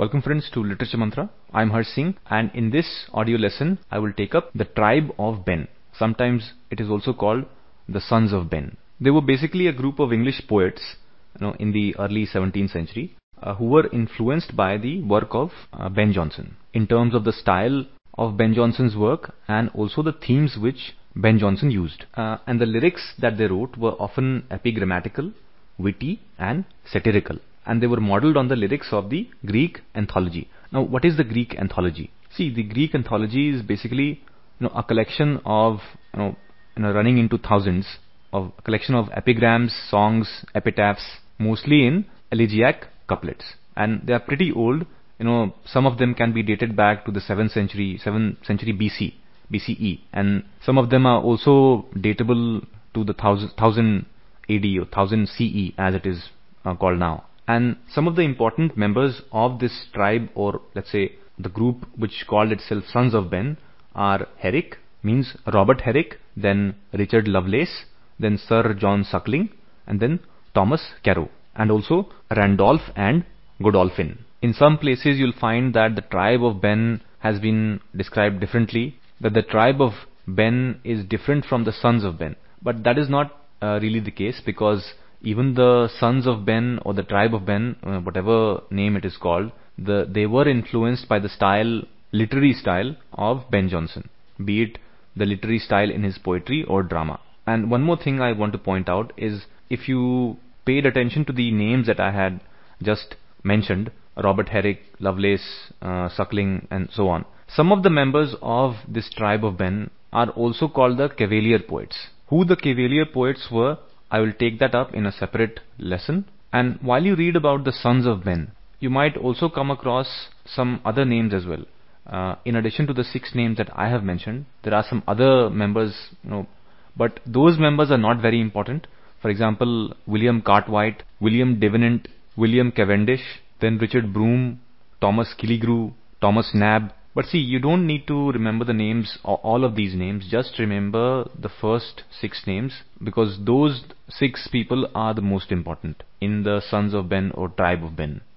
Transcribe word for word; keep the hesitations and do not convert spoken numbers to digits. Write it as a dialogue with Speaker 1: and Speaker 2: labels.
Speaker 1: Welcome friends to Literature Mantra. I am Harsh Singh, and in this audio lesson I will take up the tribe of Ben. Sometimes it is also called the Sons of Ben. They were basically a group of English poets, you know, in the early seventeenth century uh, who were influenced by the work of uh, Ben Jonson in terms of the style of Ben Jonson's work and also the themes which Ben Jonson used. Uh, and the lyrics that they wrote were often epigrammatical, witty and satirical, and they were modeled on the lyrics of the Greek anthology. Now, what is the Greek anthology? See, the Greek anthology is basically, you know, a collection of, you know, you know, running into thousands of a collection of epigrams, songs, epitaphs, mostly in elegiac couplets, and they are pretty old. You know, some of them can be dated back to the seventh century, seventh century B C, B C E, and some of them are also datable to the thousand, thousand A D or thousand C E as it is uh, called now. And some of the important members of this tribe, or let's say the group which called itself Sons of Ben, are Herrick, means Robert Herrick, then Richard Lovelace, then Sir John Suckling, and then Thomas Carew, and also Randolph and Godolphin. In some places you'll find that the tribe of Ben has been described differently, that the tribe of Ben is different from the Sons of Ben. But that is not uh, really the case, because even the Sons of Ben or the tribe of Ben, uh, whatever name it is called, the, they were influenced by the style, literary style of Ben Jonson, be it the literary style in his poetry or drama. And one more thing I want to point out is, if you paid attention to the names that I had just mentioned, Robert Herrick, Lovelace, uh, Suckling and so on, some of the members of this tribe of Ben are also called the Cavalier poets. Who the Cavalier poets were, I will take that up in a separate lesson. And while you read about the Sons of Ben, you might also come across some other names as well. Uh, in addition to the six names that I have mentioned, there are some other members, you know, but those members are not very important. For example, William Cartwright, William Davenant, William Cavendish, then Richard Broome, Thomas Killigrew, Thomas Nab. But see, you don't need to remember the names, all of these names. Just remember the first six names, because those six people are the most important in the Sons of Ben or tribe of Ben.